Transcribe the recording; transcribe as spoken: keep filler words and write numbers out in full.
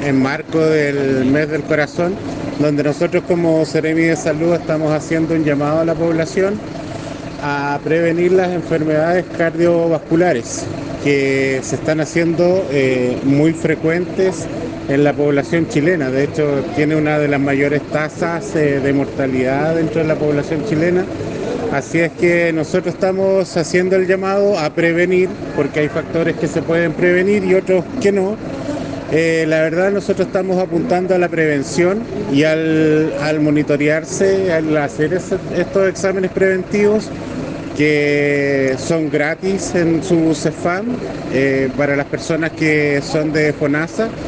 en marco del mes del corazón, donde nosotros como Seremi de Salud estamos haciendo un llamado a la población a prevenir las enfermedades cardiovasculares que se están haciendo eh, muy frecuentes en la población chilena. De hecho, tiene una de las mayores tasas eh, de mortalidad dentro de la población chilena. Así es que nosotros estamos haciendo el llamado a prevenir, porque hay factores que se pueden prevenir y otros que no. Eh, la verdad, nosotros estamos apuntando a la prevención y al, al monitorearse, al hacer ese- estos exámenes preventivos que son gratis en su CEFAM eh, para las personas que son de FONASA.